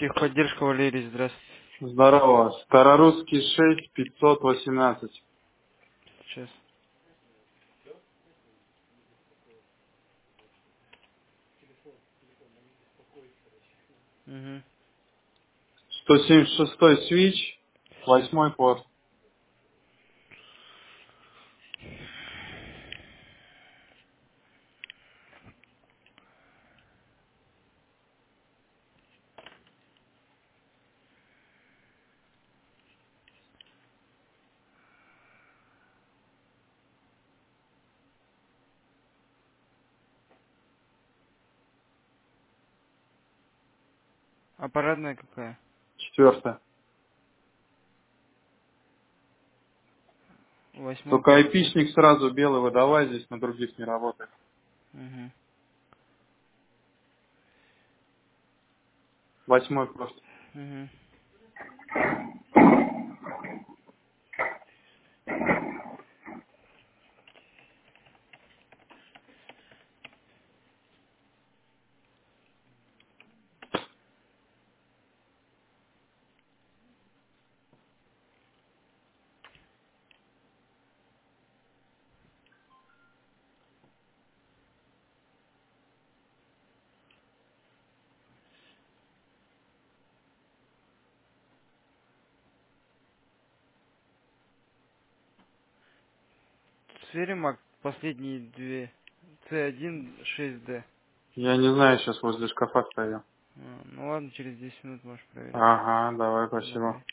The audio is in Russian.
Техподдержка, Валерий, здравствуйте. Здорово. Старорусский 6518. Сейчас. Угу. 176 свич, Сейчас. 8 порт. Аппаратная какая? 4. 8 Только порт, да? айпишник сразу белый выдавай, здесь на других не работает. Угу. 8 просто. Угу. Сферимак, последние две. C1 6D. Я не знаю, сейчас возле шкафа стою. Ну ладно, через 10 минут можешь проверить. Ага, давай, спасибо. Давай.